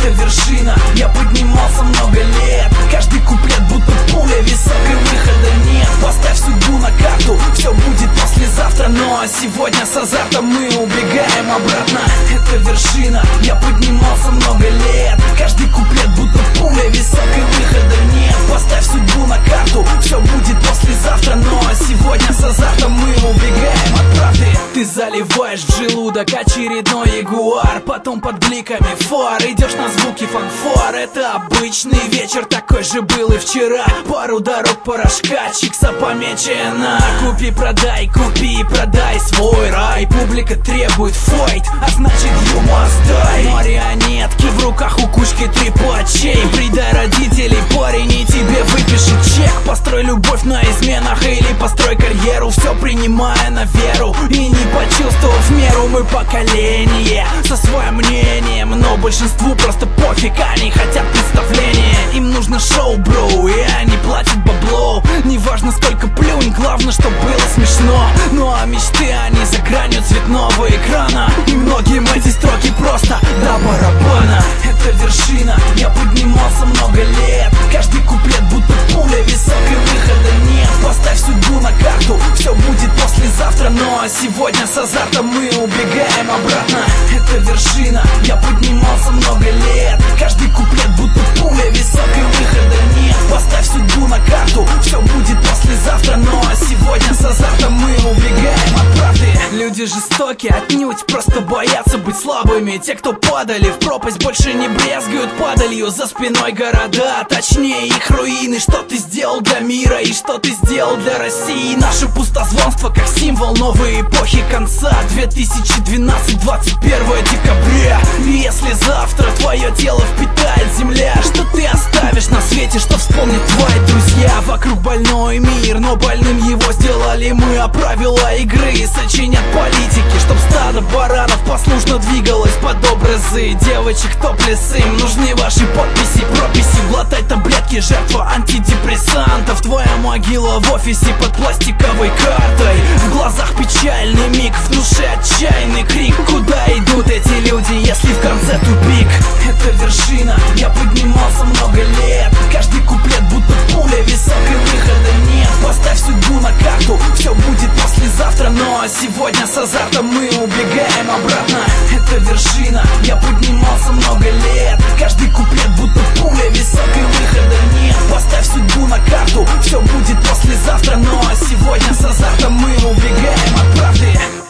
это вершина. Я поднимался много лет, каждый куплет будто пуля, высокой выхода нет. Поставь судьбу на карту, все будет послезавтра, но сегодня с азартом мы убегаем обратно. Это вершина, я поднимался много лет, каждый куплет будто пуля, высокой выхода нет. Поставь судьбу на карту, все будет послезавтра, но сегодня с азартом мы убегаем от правды. Ты заливаешь в желудок очередной ягуар, потом под бликами фар идешь на звуки фанфар. Это обычный вечер, такой же был и вчера. Пару дорог порошка, чикса помечена. Купи, продай свой рай. Публика требует файт, а значит you must die. Марионетки в руках у кучки трепачей. Предай родителей, парень, и тебе выпишет чек. Построй любовь на изменах или построй карьеру, все принимая на веру и не почувствовав меру. Мы поколение со своим мнением, но большинству просто пофиг, они хотят представления. Им нужно шоу, бро, и они платят бабло. Неважно сколько плюнь, главное, чтобы было смешно. Ну а мечты, они за гранью цветного экрана, и многим эти строки просто до барабана. Это вершина, я поднимался много лет, каждый куплет будто пуля, высокой выхода нет. Поставь судьбу на карту, все будет послезавтра, но сегодня с азартом мы убегаем обратно. Это вершина, я поднимался много лет, каждый куплет будто пуля, высокой выхода нет. Поставь судьбу на карту, все будет послезавтра, но сегодня с азартом мы убегаем от правды. Люди жестоки, отнюдь просто боятся быть слабыми. Те, кто падали в пропасть, больше не брезгуют падалью. За спиной города, точнее их руины. Что ты сделал для мира и что ты сделал для России? Наше пустозвонство как символ новой эпохи конца. 2012, 21 декабря. И если завтра твое тело впитает земля, что ты оставишь на свете, что вспомнят твои друзья? Вокруг больной мир, но больным его сделали мы. А правила игры сочинят политики, чтоб стадо баранов послушно двигалось под образы девочек топлес. Им нужны ваши подписи, прописи. Глотать таблетки, жертва антидепрессантов. Твоя могила в офисе под пластиковой картой. В глазах печальный миг, в душе отчаянный крик. Куда идут эти люди, если в конце тупик? Это вершина, я поднимался много лет, каждый куплет будто пуля, высокой выхода нет. Поставь судьбу на карту, все будет послезавтра, но сегодня с азартом мы убегаем обратно. Это вершина, я поднимался много лет, каждый куплет будто пуля, высокой выхода нет. Поставь судьбу на карту, все будет послезавтра, но сегодня с азартом мы убегаем от правды.